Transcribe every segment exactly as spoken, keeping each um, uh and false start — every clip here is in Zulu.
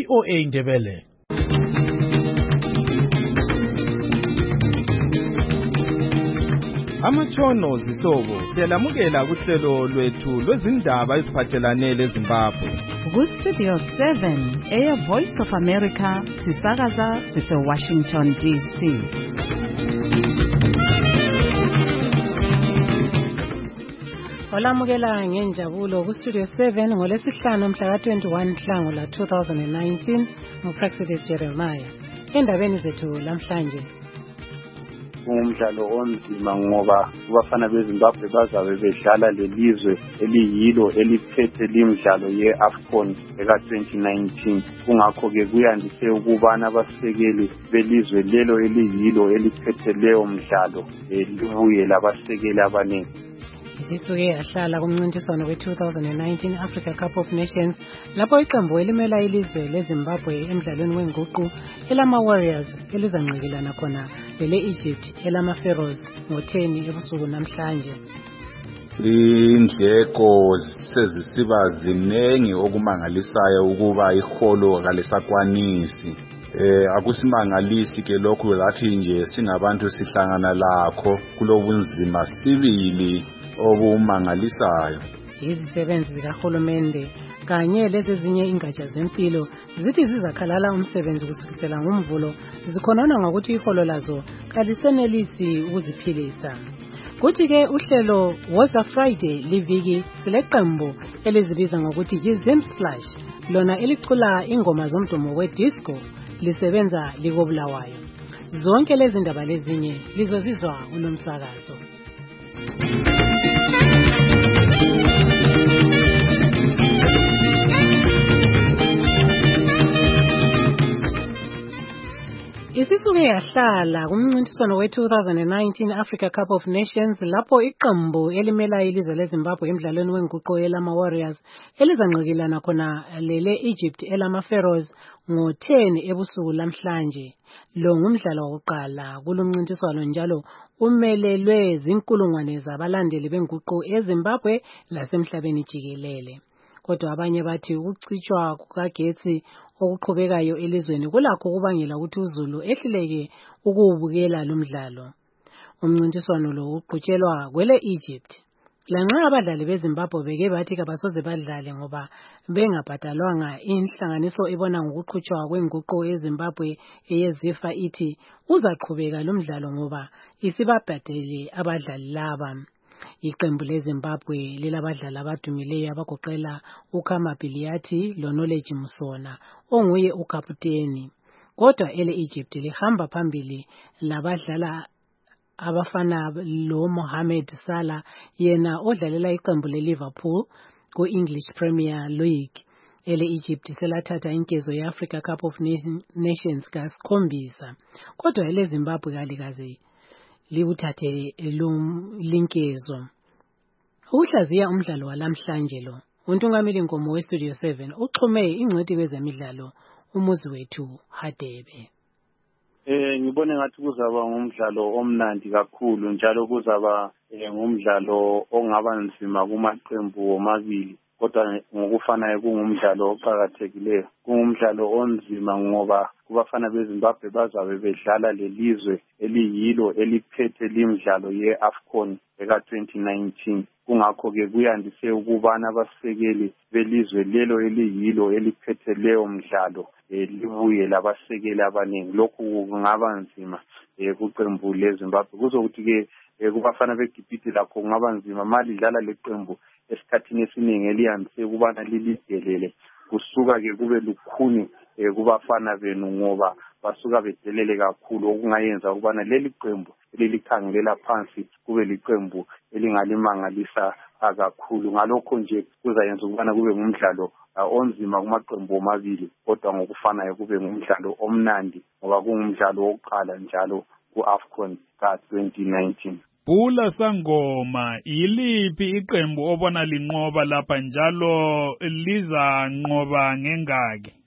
V O A Ndebele. Amatshono zihlobo siyalamukela kuhlelo lwethu lwezindaba eziphathelane leZimbabwe. Ku Studio seven, Air Voice of America, sisakaza sise Washington D C. Olamukela ngenjabulo ku Studio seven ngolesihlanu mhla ka twenty-one Nhlangula two thousand nineteen nguPraxidis Jeremiah. Endabeni zethu lamhlanje umdlalo onzima ngoba kubafana beZimbabwe bazabe bedlala lelizwe eliyilo eliphethe limdlalo yeAFCON eka twenty nineteen. Kungakho ke kuyandise ukubana abasekeli belizwe lelo eliyilo eliphethe leyo mdlalo libuye labasekeli abaningi. Isisuke yahlala kumncintiswano we two thousand nineteen Africa Cup of Nations lapho iqembu elimela ilizwe leZimbabwe emdlalweni wenguqu elama Warriors elizanqikilana khona lele Egypt elama Pharaohs ngo-ten ebusuku namhlanje. Indleko sezisiba zinengi okumangalisayo ukuba iholo kalesakwanisi. Eh akusimangalisi ke lokhu lathi nje singabantu sihlangana lakho kulobunzima sibili obumangalisayo. Izisebenzi zikahulumende kanye lezinye ingatsha zempilo zithi zizakhalala umsebenzi kusukela ngomvulo zikhonona ngokuthi iholo lazo kalisenelisi ukuziphilisa. Kuthi ke uhlelo Woza Friday liviki sileqembu elizibiza ngokuthi yiZimsplash lona elicula ingoma zomdumo wedisco lisebenza likobulawayo. Zonke lezi ndaba lezinye lizozizwa unomsakazo. Isisuke yahlala kumncintiswano we two thousand nineteen Africa Cup of Nations lapho iqembu elimela ilizwe leZimbabwe emdlalweni wenguqu elama Warriors elizanqikilana khona lele Egypt elama Pharaohs ngo-ten ebusuku lamhlanje. Lo ngumdlalo wokuqala kulomncintiswano njalo umelelwe zinkulungwane zabalandeli benguqu eZimbabwe lasemhlabeni jikelele. Kodwa abanye bathi ukucitshwa kukagetsi okuqhubekayo elizweni kulakho kubangela ukuthi uZulu ehluleke ukuwubukela lo mdlalo. Umncintiswano lo uqhutshelwa kwele Egypt. Lanxa abadlali beZimbabwe beke bathi kabasoze badlale ngoba bengabhadalwanga, inhlanganiso ibona ngokuqhutshwa kwenguqu eZimbabwe eyezifa ithi uzaqhubeka lo mdlalo ngoba isibabhadele abadlali laba. Iqembu leZimbabwe lilabadlali abadumileyo abagoqela uKhama Biliyati loKnowledge Musona onguye ukaputeni. Kodwa ele Egypt lihamba phambili labadlala abafana lo Mohamed Salah yena odlalela iqembu leLiverpool ku English Premier League. Ele Egypt selathatha inkezo yeAfrica Cup of Nations kasikhombisa. Kodwa ele Zimbabwe kalikazi libuthathe linkezo. Uhlaziya umdlalo walamhlanje lo untungameli Nkomo we Studio seven uxhume ingcwethi kwezemidlalo umuzi wethu Hadebe. Eh ngibone ngathi kuzaba ngumdlalo omnandi kakhulu njalo kuzaba ngumdlalo ongaba nzima kumaqembu womabili, kodwa ngokufanayo kungumdlalo oqhakathekileyo. Kungumdlalo onzima ngoba kubafana beZimbabwe bazabe bedlala lelizwe eliyilo eliphethe limdlalo yeAFCON eka twenty nineteen. Kungakho ke kuyandise ukubana abasekeli belizwe lelo eliyilo eliphethe leyo mdlalo libuye labasekeli abaningi. Lokhu kungaba nzima kuqembu leZimbabwe. Kuzokuthi ke kubafana beGibhithe lakho kungaba nzima mali dlala leqembu esikhathini esiningi eliyandise ukubana lilidelele kusuka ke kube lukhuni kubafana benu ngoba basuka bedelele kakhulu okungayenza ukubana leli qembu elilikhangelela phansi kube liqembu elingalimangalisa kakhulu. Ngalokho nje kuzayenza ukubana kube ngumdlalo onzima kumaqembu omabili, kodwa ngokufanayo kube ngumdlalo omnandi ngoba kungumdlalo wokuqala njalo ku-AFCON ka twenty nineteen. Bhula Sangoma, yiliphi iqembu obona linqoba lapha njalo liza nqoba ngengaki?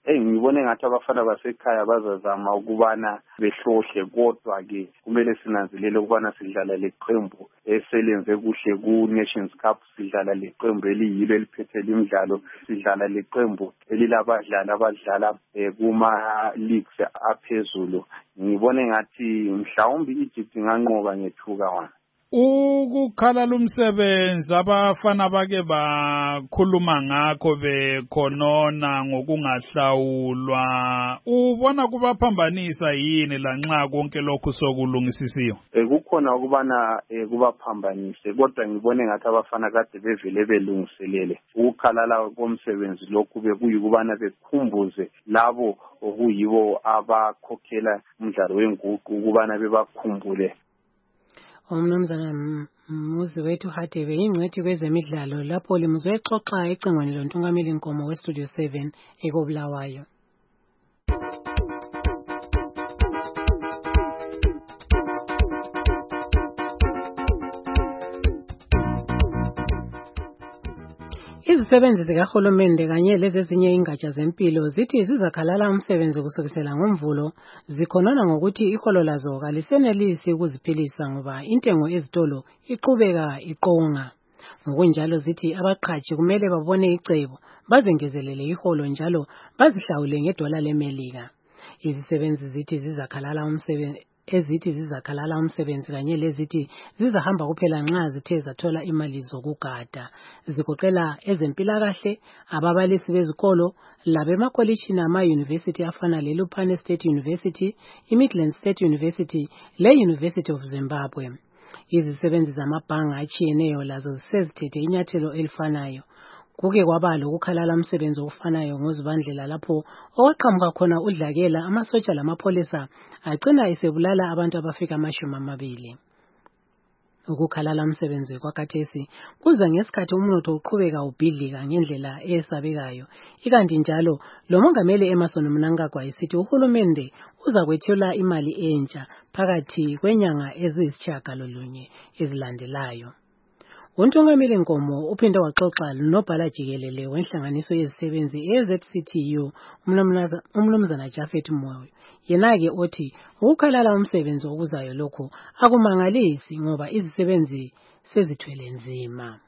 Eh ngibone ngathi abafana basekhaya bazazama ukubana behlohle kodwa ke kumele sinanzelele ukubana sidlala leqembu eselenze kuhle ku Nations Cup, sidlala leqembu eliyilo eliphethe imidlalo, sidlala leqembu elilabadlali abadlala kuma leagues aphezulu. Ngibone ngathi mhlawumbe iEgypt inganqoba ngethuka wana. Ukukhala lumsebenzi abafana bake bakhuluma ngakho bekhonona ngokungahlawulwa, ubona kubaphambanisa yini lanxa konke lokhu sokulungisisiwe? Eh kukhona ukubana kubaphambanise, kodwa ngibone ngathi abafana kade bevele belungiselele ukukhalala komsebenzi lokhu bekuyikubana bekhumbuze labo okuyibo abakhokhela umdlalo wenguqu ukubana bebakhumbule. Umnumzana Muziwethu Hadebe ingcwethi kwezemidlalo lapho limuzwe exoxa ecingweni loNtungameli Nkomo weStudio seven ekobulawayo. Izisebenzi zikahulumende kanye lezezinye ingatsha zempilo zithi zizakhalala umsebenzi kusukisela ngoMvulo, zikhonona ngokuthi iholo lazo kalisenelisi ukuziphilisa ngoba intengo ezitolo iqhubeka iqonga. Ngokunjalo zithi abaqhatshi kumele babone icebo bazengezelele iholo njalo bazihlawule ngedola leMelika. Izisebenzi zithi zizakhalala umsebenzi ezithi zizakhalala umsebenzi kanye lezithi zizahamba kuphela nxa zithe zathola imali zokugada. Zigoqela ezempilakahle, ababalisi bezikolo, labemakolitshini ama-university afana leLupane State University, iMidland State University le-University of Zimbabwe. Izisebenzi zamabhanga atshiyeneyo lazo zisezithethe inyathelo elifanayo. Kuke kwaba lokukhalala umsebenzi ofanayo ngoZibandlela lapho oqhamuka khona udlakela amasotsha lamapholisa agcina esebulala abantu abafika amashumi amabili. Ukukhalala umsebenzi kwakhathesi kuza ngesikhathi umnotho uqhubeka ubhidlika ngendlela eyesabekayo. Ikanti njalo lo mongameli Emmerson Mnangagwa esithi uhulumende uza kwethula imali entsha phakathi kwenyanga eziyisitshiyagalolunye ezilandelayo. Untungameli Nkomo uphinde waxoxa nobhala jikelele wenhlanganiso yezisebenzi e-Z C T U umnumzana Japhet Moyo. Yena-ke othi ukukhalala umsebenzi okuzayo lokhu akumangalisi ngoba izisebenzi sezithwele nzima.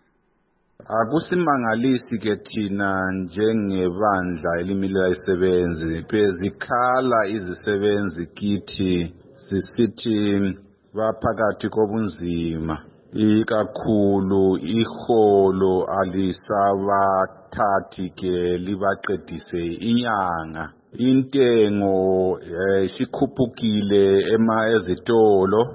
Akusimangalisi ke thina njengebandla elimile izisebenzi bezikhala izisebenzi kithi sisithi baphakathi kobunzima. Ikakhulu iholo alisabathathi ke libaqedise inyanga. Intengo isikhuphukile ema ezitolo,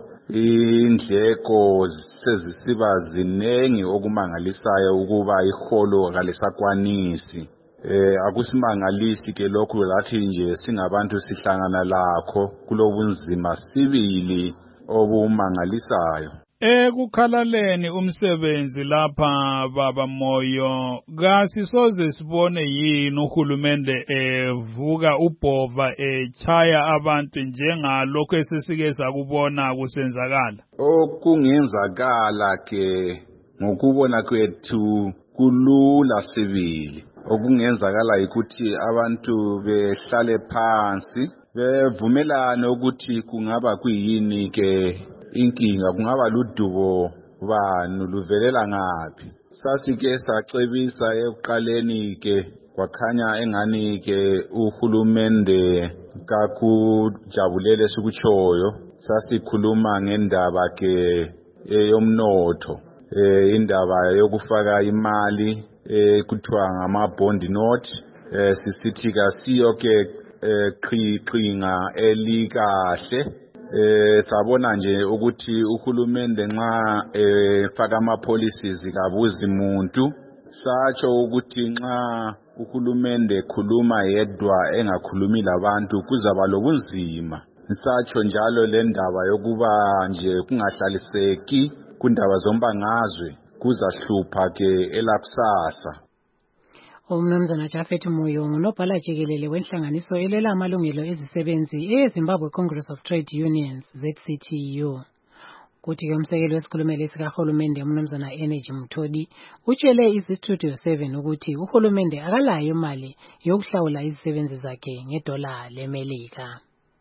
indleko sezisiba zinengi okumangalisayo ukuba iholo kalisakwanisi. Eh akusimangalisi ke lokhu lathi nje singabantu sihlangana lakho kulobunzima sibili obumangalisayo. Ekukhalaleni umsebenzi lapha baba Moyo, kasisoze sibone yini uhulumende evuka ubhova echaya abantu njengalokho esesike sakubona kusenzakala? Okungenzakala ke ngokubona kwethu kulula sibili. Okungenzakala ukuthi abantu behlale phansi bevumelane ukuthi kungaba kuyini ke inkinga, kungaba ludubo bani luvelela ngaphi. Sasike sacebisa ekuqaleni ke kwakhanya engani ke uhulumende kakujabulele sikuchoyo. Sasikhuluma ngendaba ke eyomnotho, eh indaba yokufaka imali ekuthiwa ngama bond note. Eh sisithi kasiyo ke qhiqhinga elikahle. Eh sabona nje ukuthi uhulumende nxa efaka ama policies kabuzi umuntu. Satsho ukuthi nxa uhulumende khuluma yedwa engakhulumi labantu kuzaba lobunzima. Satsho njalo le ndaba yokuba nje kungahlaliseki kundaba zombangazwe kuzahlupha ke elakusasa. Umnumzana Japhet Moyo ngunobhala jikelele wenhlanganiso elela amalungelo ezisebenzi eZimbabwe Congress of Trade Unions Z C T U. Kuthi ke umsekeli wesikhulumeli sikahulumende umnumzana Energy Mthodi utshele iStudio seven ukuthi uhulumende akalayo imali yokuhlawula izisebenzi zakhe ngedola leMelika.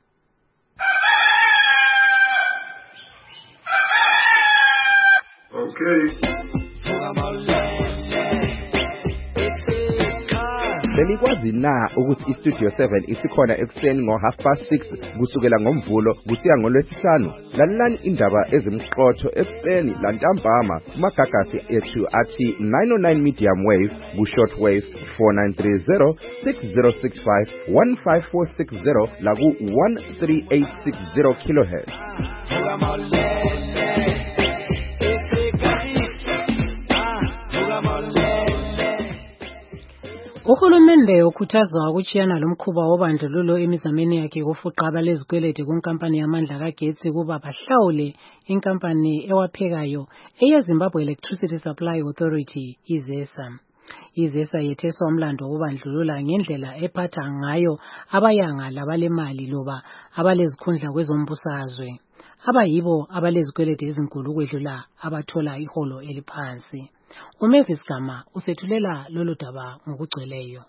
Okay. Benikwazi na ukuthi iStudio seven isikhona ekseni ngo half past six kusukela ngomvulo kusiya ngolwesihlanu. Lalelani indaba ezimqotho ekseni lantambama kumagagasi ethu athi nine oh nine medium wave ku short wave four nine three zero six zero six five one five four six zero la ku one three eight six zero kilohertz. Uhulumende ukhuthazwa ukuchiyana lomkhuba wobandlululo emizameni yakhe kufuqa abalezikwelede kunkampani yamandla kagetsi kuba bahlawule inkampani ewaphekayo eyeZimbabwe Electricity Supply Authority izesa. Izesa yetheswa umlando wobandlulula ngendlela ephatha ngayo abayanga labalemali loba abalezikhundla kwezombusazwe. Abayibo abalezikwelede ezinkulu ukwedlula abathola iholo eliphansi. uMavis Gama usethulela lolu daba ngokugcweleyo.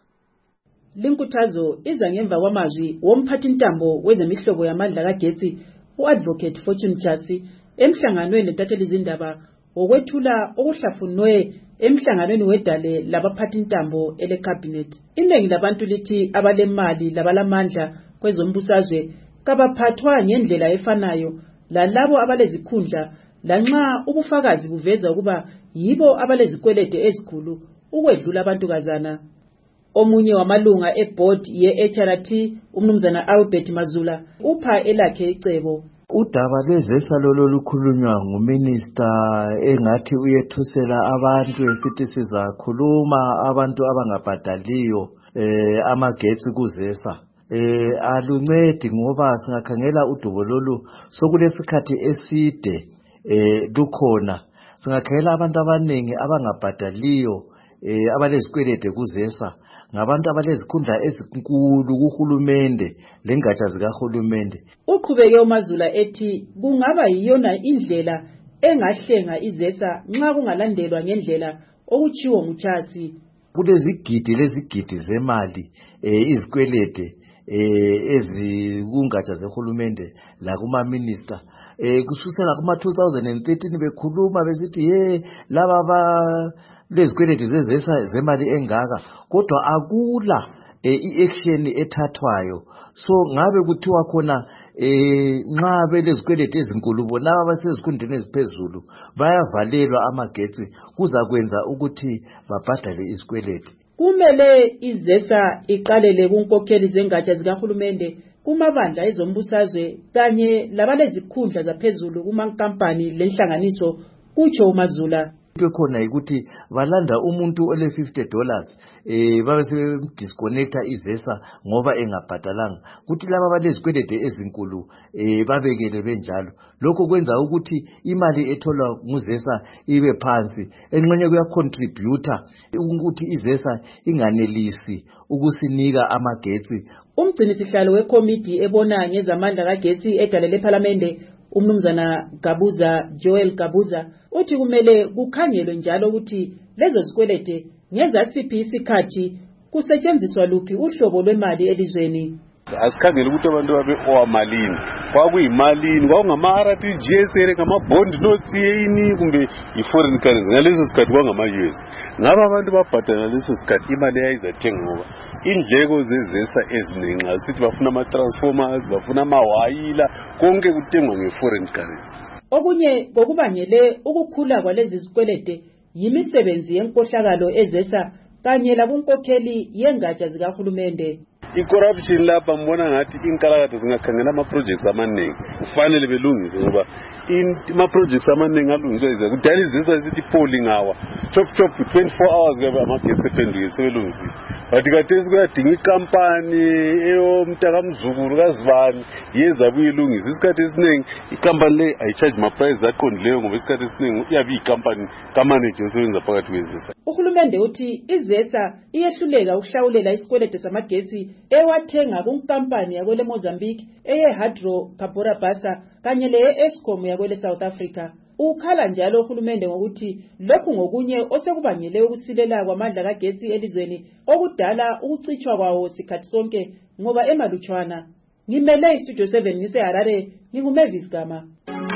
Linkuthazo iza ngemva kwamazwi womphathintambo wezemihlobo yamandla kagetsi uAdvocate Fortune Jasi emhlanganweni lentatheli izindaba wokwethula okuhlafunwe emhlanganweni wedale labaphathintambo elecabinet. Iningi labantu lithi abalemali labalamandla kwezombusazwe kabaphathwa ngendlela efanayo lalabo abalezikhundla lanxa ubufakazi buveza ukuba yibo abalezikwelede ezikhulu ukwedlula abantu kazana. Omunye wamalunga eboard ye-H R T umnumzana Albert Mazula upha elakhe icebo. Udaba lezesa lolo lukhulunywa nguminister engathi uyethusela abantu esithi sizakhuluma abantu abangabhadaliyo eh amagetsi kuzesa. Eh aluncedi ngoba singakhangela udubo lolu sokulesikhathi eside eh lukhona. Singakhangela abantu abaningi abangabhadaliyo eh abalezikwelede kuzesa ngabantu abalezikhundla ezinkulu kuhulumende lengatsha zikahulumende. Uqhubeke uMazula ethi kungaba yiyona indlela engahlenga izesa nxa kungalandelwa ngendlela okuchiwo nguThasi. Kulezigidi lezigidi zemali eh izikwelede eh ezikungatsha zehulumende la kuma minister eh kususela kuma two thousand thirteen bekhuluma besithi hey laba ba lezikwelede zezesa zemali engaka kodwa akula i-action ethathwayo. So ngabe kuthiwa khona eh nxa belezikwelede ezinkulu bona abasezikundeni eziphezulu bayavalelwa amagetsi kuzakwenza ukuthi babhadale izikwelede. Kumele izesa iqalele kunkokheli zengatsha zikahulumende kumabandla ezombusazwe kanye labalezikhundla zaphezulu kumankampani lenhlanganiso kutsho uMazula. Into khona ukuthi balanda umuntu ole fifty dollars eh babe sebedisconnecta izesa ngoba engabhadalanga kuthi laba balezikwelede ezinkulu eh babekele benjalo. Lokho kwenza ukuthi imali etholwa nguzesa ibe phansi enqenye kuya contributor ukuthi izesa inganelisi ukusinika amagetsi. Umgcini sihlalo wekomiti ebona ngezamandla kagetsi edalele eParliament umnumzana Gabuza Joel Gabuza uthi kumele kukhangelwe njalo ukuthi lezo zikwelede ngezasiphi isikhathi kusetshenziswa luphi uhlobo lwemali elizweni. Asikhangela ukuthi abantu babe owamalini kwakuyimalini kwakungama-R R T G S ere ngama-bond notes yini kumbe i-foreign currency ngaleso sikhathi kwangama-U S. Ngaba abantu babhadala ngaleso sikhathi imali yayizathenga ngoba indleko zezesa eziningi nxa sithi bafuna ama-transformers bafuna amawayila konke kuthengwa nge-foreign currency. Okunye kokubangele ukukhula kwalezi zikwelede yimisebenzi yenkohlakalo ezesa kanye lakunkokheli yengatsha zikahulumende. I-corruption lapha mbona ngathi inkalakatha zingakhangela ama-projects amaningi kufanele belungise ngoba ama-projects amaningi alungiswa ize kudala izisa isithi polling hour chop chop twenty-four hours kabe amagesi ephenduke sebelungisile but kathesi kuyadinga ikampani eyomntakamzukulu kazibani yenza buyilungisa. Isikhathi esiningi ikampani le ayicharge ma-price aqondileyo ngoba isikhathi esiningi iyabe iyikampani kamanager osebenza phakathi kwezisa. uhulumende uthi izesa iyehluleka ukuhlawulela isikweletu samagetsi ewathenga kunkampani yakwele Mozambique eye Hydrocarbura Basa kanye le Eskom yakwele South Africa. Ukhala njalo uhulumende ngokuthi lokhu ngokunye osekubangele ukusilela kwamandla kagetsi elizweni okudala ukucithwa kwawo sikhathi sonke ngoba emalutshwana. Ngimele iStudio seven ngise Harare, nginguMavis Gama.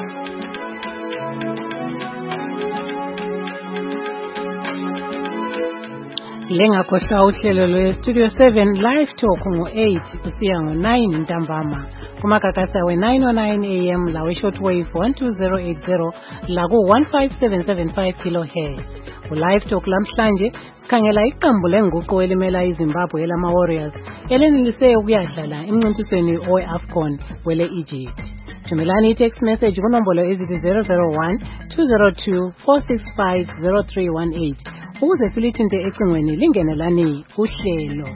Lengakhohlwa uhlelo lwe-Studio seven Live Talk ngo-eight kusiya ngo-nine ntambama kumakakasa we-nine oh nine a m la we-shortwave one two zero eight zero la ku-one five seven seven five kilohertz. Ku-Live Talk lamhlanje sikhangela iqembu lenguqu elimela iZimbabwe elama-Warriors elenelise ukuyadlala emncintisweni owe-AFCON wele-Egypt. Thumelani i-text message kunombolo ezithi zero zero one two zero two four six five zero three one eight ukuze silithinte ecingweni lingenelani uhlelo.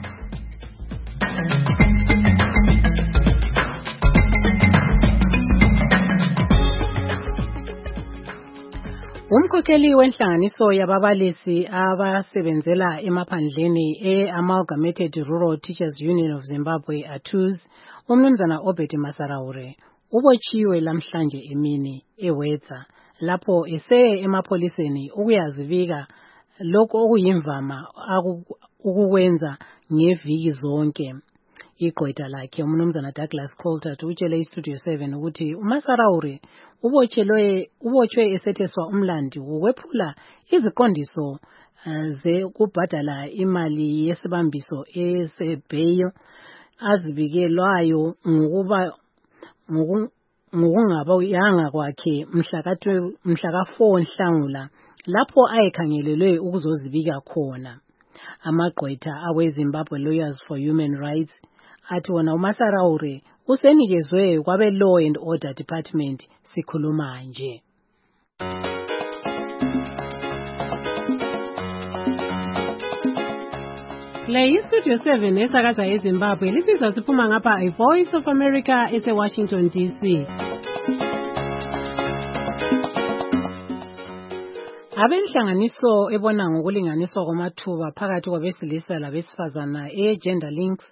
Umkhokheli wenhlanganiso yababalisi abasebenzela emaphandleni e-Amalgamated Rural Teachers Union of Zimbabwe A T U Z, umnumzana Obed Masaraure, ubotshiwe lamhlanje emini eWedza lapho eseye emapholiseni ukuyazibika lokho okuyimvama ukukwenza ngeviki zonke. Igqwetha lakhe umnumzana Douglas Coulter utshele iStudio seven ukuthi uMasaraure ubotshelwe ubotshwe esetheswa umlandi wokwephula iziqondiso uh, ze kubhadala imali yesibambiso esebail azibikelwayo ngokuba ngokungaba yanga kwakhe mhla ka four Nhlangula lapho ayekhangelelwe ukuzozibika khona. Amagqwetha aweZimbabwe Lawyers for Human Rights athi wona uMasaraure usenikezwe kwabe Law and Order Department sikhuluma nje. Le iStudio seven esakaza eZimbabwe lisizwa siphuma ngapha iVoice of America ese-Washington D C. Abenhlanganiso ebona ngokulinganiswa kwamathuba phakathi kwabesilisa labesifazana e-Gender Links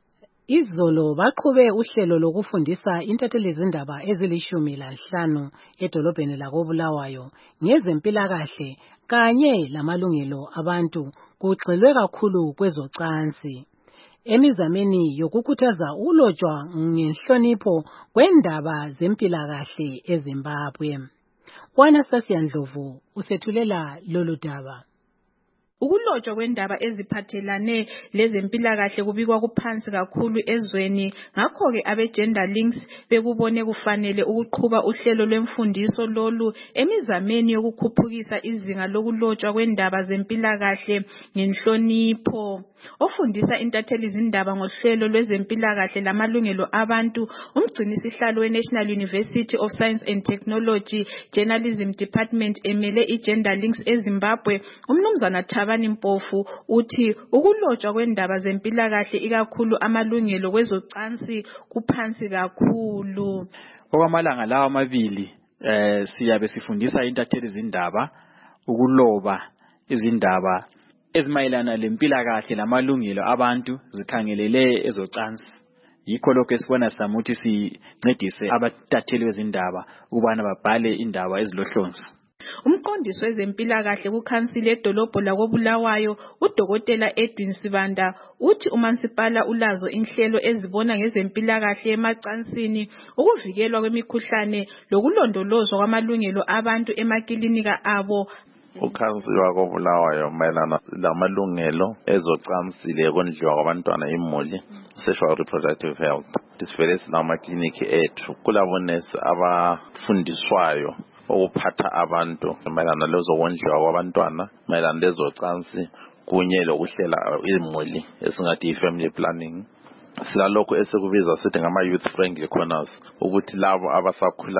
izolo baqhube uhlelo lokufundisa intathelezindaba ezilishumi lanhlanu edolobheni lakoBulawayo ngezempilakahle kanye lamalungelo abantu kugxilwe kakhulu kwezocansi. Emizameni yokukhuthaza ulotshwa ngenhlonipho kwendaba zempilakahle eZimbabwe. Anastasia Ndlovu usethulela lolu daba. Ukulotshwa kwendaba eziphathelane lezempilakahle kubikwa kuphansi kakhulu ezweni, ngakho ke abe-Gender Links bekubone kufanele ukuqhuba uhlelo lwemfundiso lolu emizameni yokukhuphukisa izinga lokulotshwa kwendaba zempilakahle ngenhlonipho. Ofundisa intatheli izindaba ngohlelo lwezempilakahle lamalungelo abantu, umgcinisihlalo we-National University of Science and Technology Journalism Department emele i-Gender Links eZimbabwe, umnumzana Thabani Mpofu uthi ukulotshwa kwendaba zempilakahle ikakhulu amalungelo kwezocansi kuphansi kakhulu. Okwamalanga lawa amabili eh siyabe sifundisa intatheli izindaba ukuloba izindaba ezimayelana lempilakahle lamalungelo abantu zikhangelele ezocansi. Yikho lokho esibona samuthi sincedise abatatheli bezindaba ukubana babhale indaba ezilohlonzi. Umqondisi wezempilakahle kukhansili edolobho lakoBulawayo uDokotela Edwin Sibanda uthi uMansipala ulazo inhlelo ezibona ngezempilakahle emacansini, ukuvikelwa kwemikhuhlane lokulondolozwa kwamalungelo abantu emakilinika abo. Ukhansili wakoBulawayo mayelana lamalungelo ezocansi lekondliwa kwabantwana imuli, sexual reproductive health. Disivele silamakliniki ethu kulabonesi abafundiswayo ukuphatha abantu mayelana lezokondliwa kwabantwana, mayelana lezocansi kunye lokuhlela imuli esingathi i-family planning. Silalokho esikubiza sithi ngama-youth friendly corners ukuthi labo abasakhulayo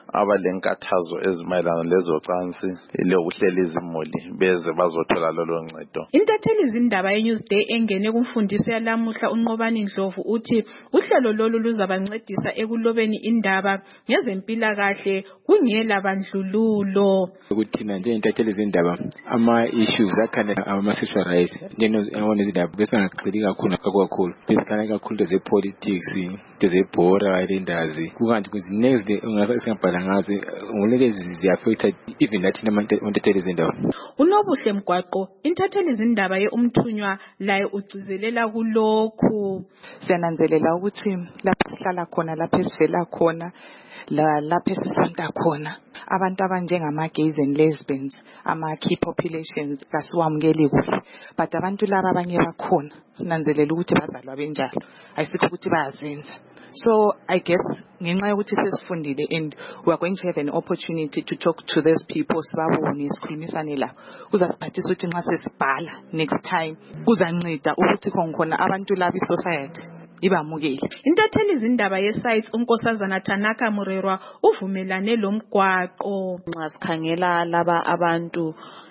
abalenkathazo ezimayelana lezocansi lokuhlela izimuli beze bazothola lolo ncedo. Intatheli izindaba ye-Newsday engene kumfundiso yalamuhla uNqobani Ndlovu uthi uhlelo lolu luzabancedisa ekulobeni indaba ngezempilakahle kungela bandlululo. Ukuthina nje intatheli izindaba ama issues akhanda ama sexual rights njengona izindaba bese ngaqheli kakhulu kakhulu besikana kakhulu ze politics ze bora ilendazi kukanti kuzinext ungasingabhala ngazi ngolezi ziaffected even lathi namantatheli izindaba. Unobuhle Mgwaqo intatheli izindaba yeumthunywa laye ucizelela kulokhu. Siyananzelela ukuthi lapha sihlala khona lapha esivela khona la lapha esisonta khona abantu abanjengama gays and lesbians ama key populations kasiwamukeli kuhle but abantu laba abanye bakhona sinanzelela ukuthi bazalwa benjalo ayisikho ukuthi bayazenza. So I guess ngenxa yokuthi sesifundile and we are going to have an opportunity to talk to those people sibabone sikhulumisane la kuzasiphathisa ukuthi nxa sesibhala next time kuzanceda ukuthi khona abantu laba i-society ibamukele. Intatheli izindaba ye-sites uNkosazana Tanaka Murerwa uvumelane lo Mgwaqo. Nxa sikhangela laba abantu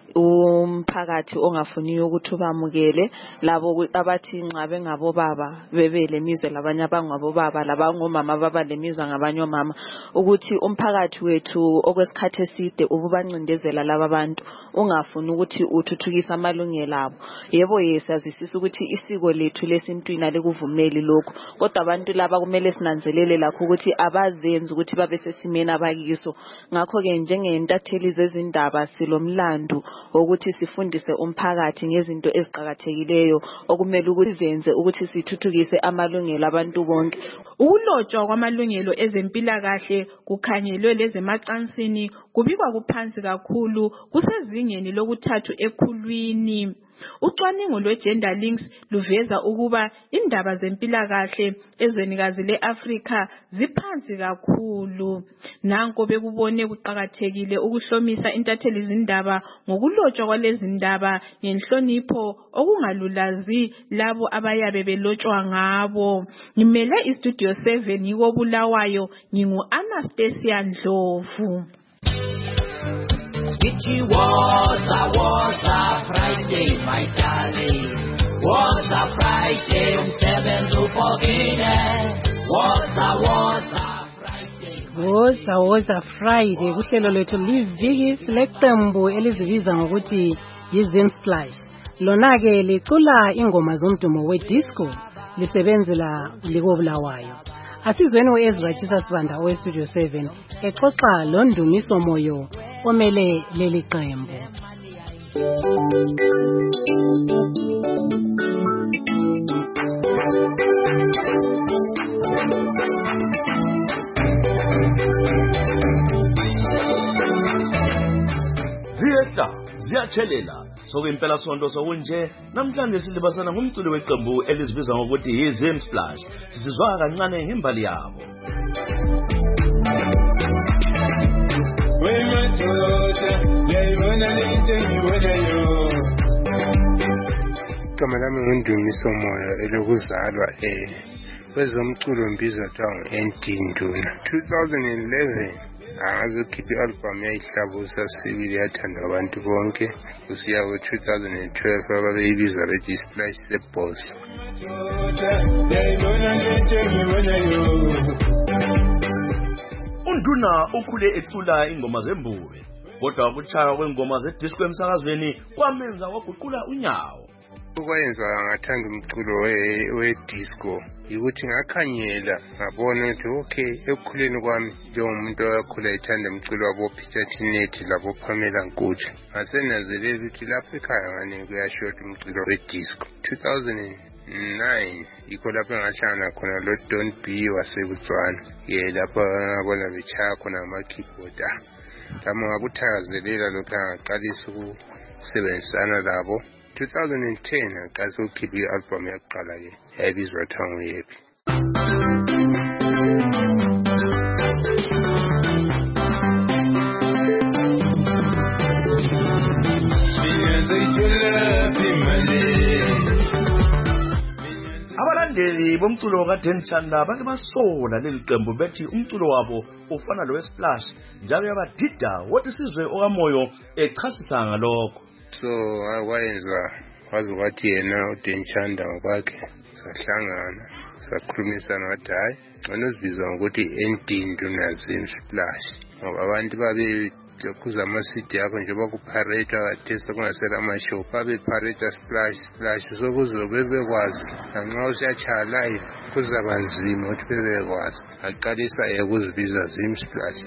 umphakathi ongafuniyo ukuthi bamukele labo abathi nxa bengabo baba bebele mizwe labanye abangabo baba labangomama baba lemizwa ngabanye omama ukuthi umphakathi wethu okwesikhathi eside ububancindezela laba abantu ungafuni ukuthi uthuthukise amalungelo abo. Yebo yesazwisisa ukuthi isiko lethu lesintwini lekuvumeli lokho kodwa abantu laba kumele sinanzelele lakho ukuthi abazenzi ukuthi babe sesimeni abakiso. Ngakho ke njengentatheli zezindaba silomlando ukuthi sifundise umphakathi ngezinto eziqhakathekileyo okumele ukuthi zenze ukuthi sithuthukise amalungelo abantu bonke. Ukulotshwa kwamalungelo ezempilakahle kukhanyelwe lezemacansini kubikwa kuphansi kakhulu kusezingeni lokuthathu ekhulwini. Ucwaningo lwe-Gender Links luveza ukuba indaba zempilakahle ezwenikazi le-Afrika ziphansi kakhulu. Nanko bekubone kuqhakathekile ukuhlomisa intatheli izindaba ngokulotshwa kwalezi ndaba ngenhlonipho okungalulazi labo abayabe belotshwa ngabo. Ngimele iStudio seven ngiko Bulawayo ngingu Anastasia Ndlovu. It was a was a Friday, my darling. Was a Friday, um seven to fourteen. Was a was a Friday. Was a was a Friday. Kuhlelo lethu liviki sileqembu elizibiza ngokuthi yiZim Splash. Lona ke licula ingoma zomdumo wedisco lisebenzela liko Bulawayo. Asizweni uEzra Chisa Sibanda oweStudio seven exoxa lo Ndumiso Moyo omele leli qembu. Ziyehla ziyatshelela sokwempela sonto sokunje namhlanje silibasana ngumculo weqembu elizibiza ngokuthi yiZim Splash. Sizizwa kancane ngembali yabo. Igama lami nguNdumiso Moyo elokuzalwa eh kwezomculo mbiza twa Ndinduna. twenty eleven azokhipha i-album yayihlabusa sibili yathandwa abantu bonke kusiya ku-twenty twelve ababeyibiza bethi i-Splash Boss. uNduna ukhule ecula ingoma zembube kodwa ukutshaya kwengoma zedisco emsakazweni kwamenza waguqula unyawo. Ukwenza ngathanda umculo we-disco yikuthi ngakhanyela ngabona ukuthi okay ekukhuleni kwami njengomuntu owakhula ethanda umculo wabo Peter Tinetti labo Pamela Nkutsha ngasenazelela ukuthi lapho ekhaya ngane kuyashota umculo we-disco. two thousand nine yikho lapho ngahlangana khona lo Don B waseBotswana ye lapho ngabona bechaya khona ama-keyboard lami ngakuthakazelela lokho ngaqalisa ukusebenzisana labo. twenty ten ngaqalisa ukukhipha i-album yakuqala ke yayibizwa kuthiwa nguYepi. Abalandeli abalandeli bomculo kaDan Chanda bake basola leli qembu bethi umculo wabo ufana lo weSplash njalo yabadida wathi sizwe okamoyo echasisa ngalokho. So wayenza wazi wathi yena uDan Chanda ngokwakhe sahlangana sakhulumisana wathi hayi anozibizwa ngokuthi Endindu naZim Splash ngoba abantu babe kuza ama-city yakho nje bakupareta kathesa kungasela amashow babepareta Splash Splash so kuzobe bekwazi nanxa usiyachaya live kuzaba nzima ukuthi bebekwazi aqalisa ukuzibiza Zim Splash.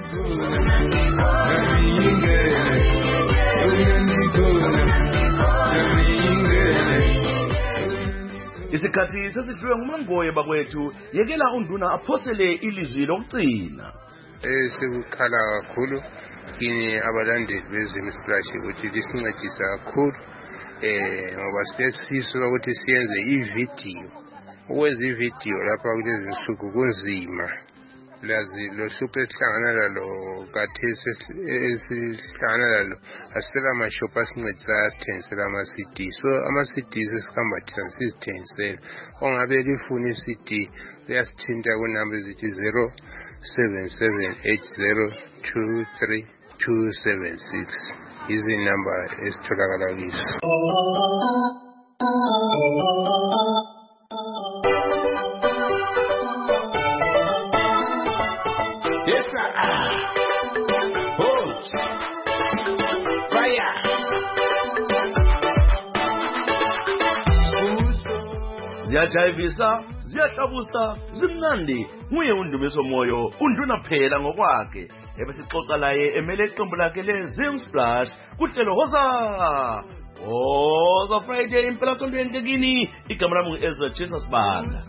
Isikhathi sesidliwe nguMangoye bakwethu yekela unduna aphosele ilizwi lokugcina. Eh sekukhala kakhulu kini abalandeli beZim Splash ukuthi lisincedisa kakhulu eh ngoba sesifisa ukuthi siyenze ivideo ukwenza ivideo lapha kulezi nsuku kunzima lazi lo hlupho esihlangana lalo kathesi esihlangana lalo asela amashopu asincedisa asithengisela ama-C D so ama-C D sesikhamba thina sizithengisela ongabe lifuna i-C D uyasithinta kunamba ezithi zero seven seven eight zero two three two seven six izinamba esitholakala kizo. Ziyajayivisa, ziyahlabusa, zimnandi, nguye undumiso moyo, unduna phela ngokwakhe. Ebesixoxa laye emele iqembu lakhe leZim Splash kuhlelo Hoza. Hoza Friday impela sonto enhlekini, igama lami ngu-Ezra Jesus Banda.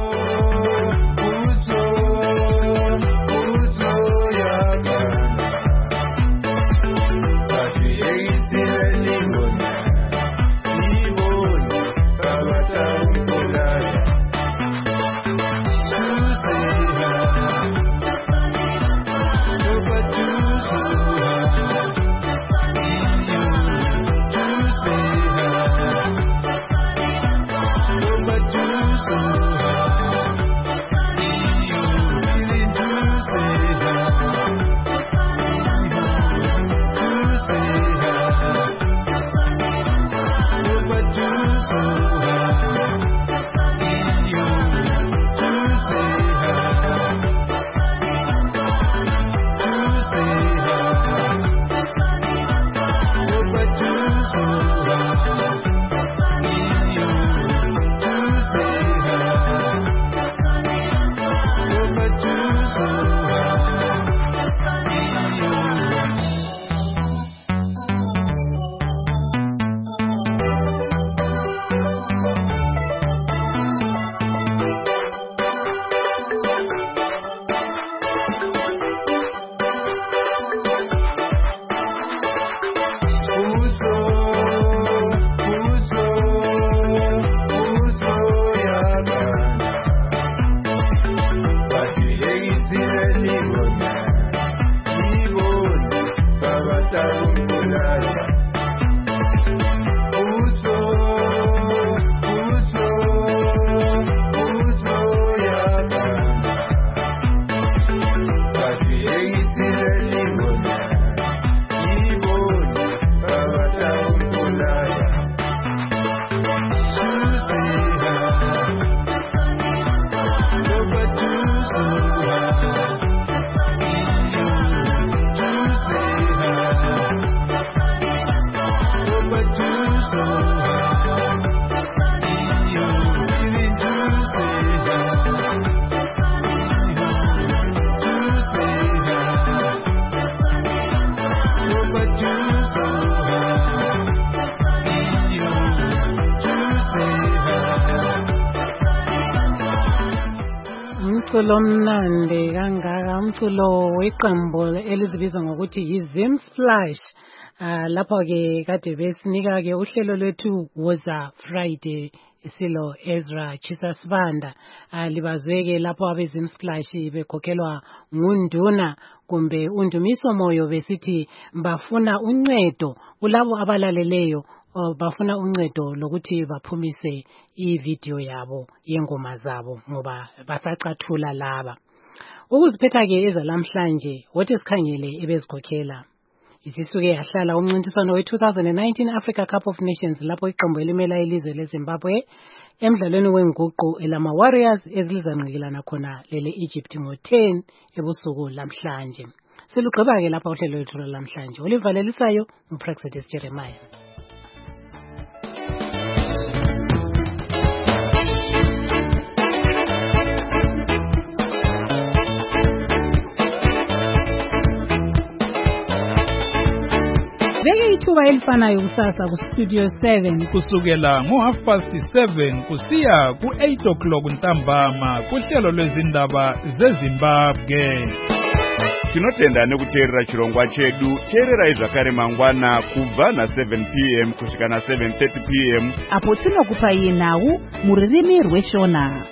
Umculo omnandi kangaka umculo weqembu elizibiza ngokuthi yiZim Splash. Uh, lapho ke kade besinika ke uhlelo lwethu Woza Friday silo Ezra Chisasibanda. Uh, libazweke lapho abeZim Splash bekhokhelwa ngunduna kumbe undumiso moyo besithi bafuna uncedo kulabo abalaleleyo oh, bafuna uncedo lokuthi baphumise i-video yabo yengoma zabo ngoba basacathula laba. Ukuziphetha ke ezalamhlanje wothi sikhangele ebezikhokhela. Isisuke yahlala umncintiswano we two thousand nineteen Africa Cup of Nations lapho iqembu elimela ilizwe leZimbabwe emdlalweni wenguqu elama Warriors ezilizanqikilana khona lele Egypt ngo ten ebusuku lamhlanje. Selugqiba ke lapha uhlelo lwethu lamhlanje. Olivalelisayo uPraxedis Jeremiah. Beke ithuba elifanayo kusasa ku Studio seven kusukela ngo half past seven kusiya ku eight o'clock ntambama kuhlelo lwezindaba zeZimbabwe. Tinotenda nekuteerera chirongwa chedu. Teererai zvakare mangwana kubva na seven p m kusvika na seven thirty p m apo tinokupa iye nhau muririmi rweshona.